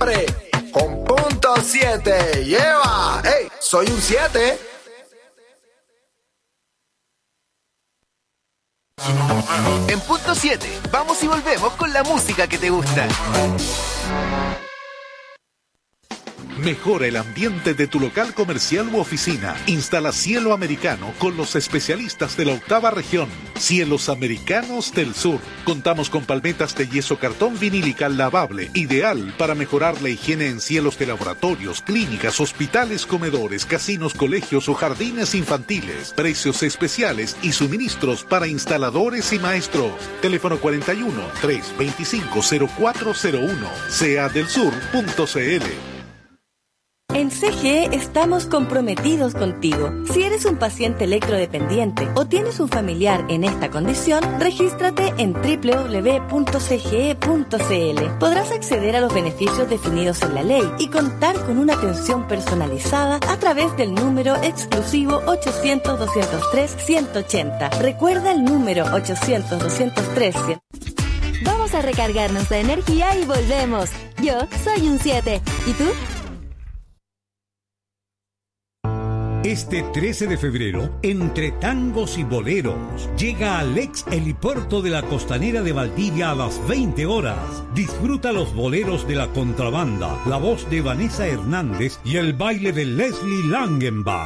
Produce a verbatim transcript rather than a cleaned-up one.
siempre con punto siete. Lleva, hey, soy un siete. En punto siete, vamos y volvemos con la música que te gusta. Mejora el ambiente de tu local comercial u oficina. Instala Cielo Americano con los especialistas de la octava región. Cielos Americanos del Sur. Contamos con palmetas de yeso cartón vinílica lavable, ideal para mejorar la higiene en cielos de laboratorios, clínicas, hospitales, comedores, casinos, colegios o jardines infantiles. Precios especiales y suministros para instaladores y maestros. Teléfono cuarenta y uno, trescientos veinticinco, cero cuatro cero uno. sea del sur punto c l. En C G E estamos comprometidos contigo. Si eres un paciente electrodependiente o tienes un familiar en esta condición, regístrate en doble u doble u doble u punto c g e punto c l. Podrás acceder a los beneficios definidos en la ley y contar con una atención personalizada a través del número exclusivo ochocientos, doscientos tres, ciento ochenta. Recuerda el número ochocientos, doscientos tres, ciento ochenta. Vamos a recargarnos de energía y volvemos. Yo soy un siete. ¿Y tú? Este trece de febrero, entre tangos y boleros, llega al ex helipuerto de la Costanera de Valdivia a las veinte horas. Disfruta los boleros de la contrabanda, la voz de Vanessa Hernández y el baile de Leslie Langenbach.